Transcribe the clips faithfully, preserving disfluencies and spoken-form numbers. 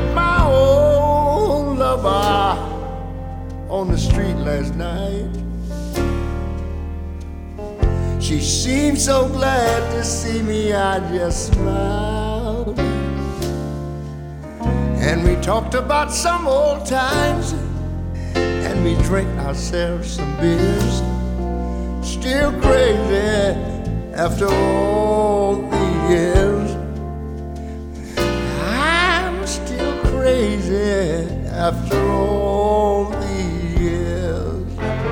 my old lover on the street last night. She seemed so glad to see me, I just smiled. And we talked about some old times, and we drank ourselves some beers. Still crazy after all the years. I'm still crazy after all the years.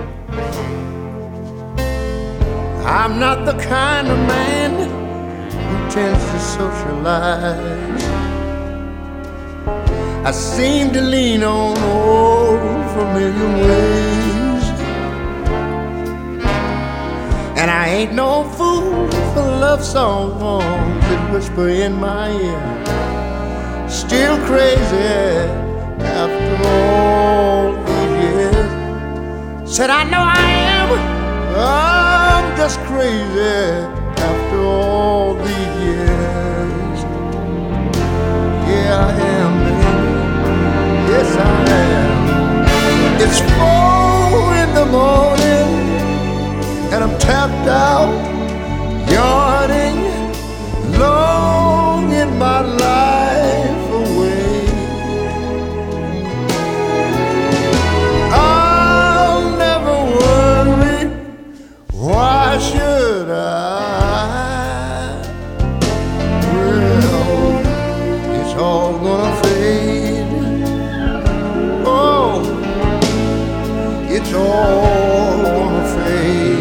I'm not the kind of man who tends to socialize. I seem to lean on old familiar ways. And I ain't no fool for love songs that whisper in my ear. Still crazy after all these years. Said I know I am, I'm just crazy after all these years. Yeah, I am, baby. Yes, I am. It's four in the morning and I'm tapped out, yawning, longing my life away. I'll never worry, why should I? Well, it's all gonna fade. Oh, it's all gonna fade.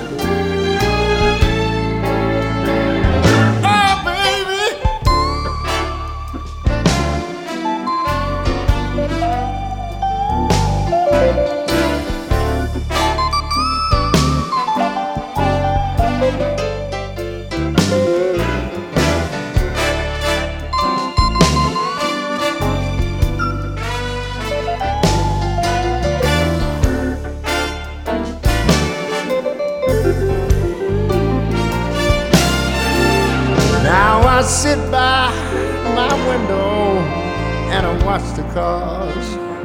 I sit by my window and I watch the cars.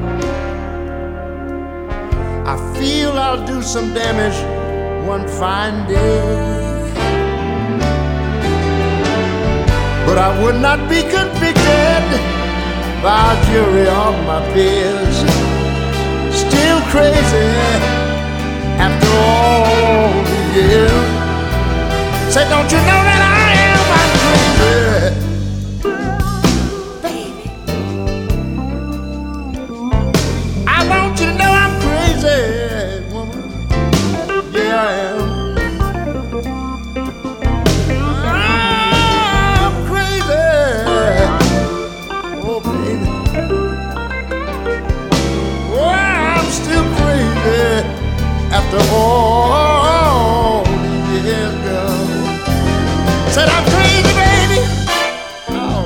I feel I'll do some damage one fine day, but I would not be convicted by a jury of my peers. Still crazy after all the years. Say, don't you know that I am? Baby, I want you to know I'm crazy, woman. Yeah, I am. I'm crazy. Oh, baby. Oh, I'm still crazy after all these years ago. Said I'm crazy, baby. Oh,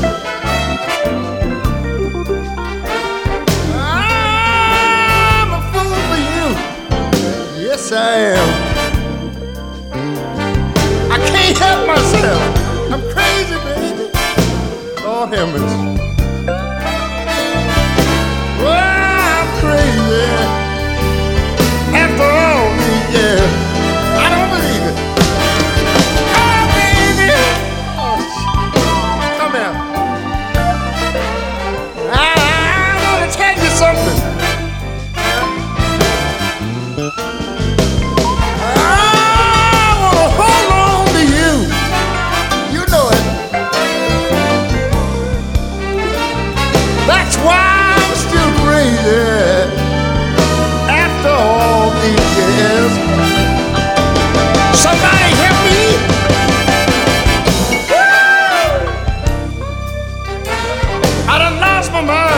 I'm a fool for you. Yes, I am. I can't help myself. I'm crazy, baby. Lord have mercy. Well, I'm crazy after all these years. I don't believe it. Something. I wanna hold on to you. You know it. That's why I'm still crazy after all these years. Somebody help me. Woo! I done lost my mind.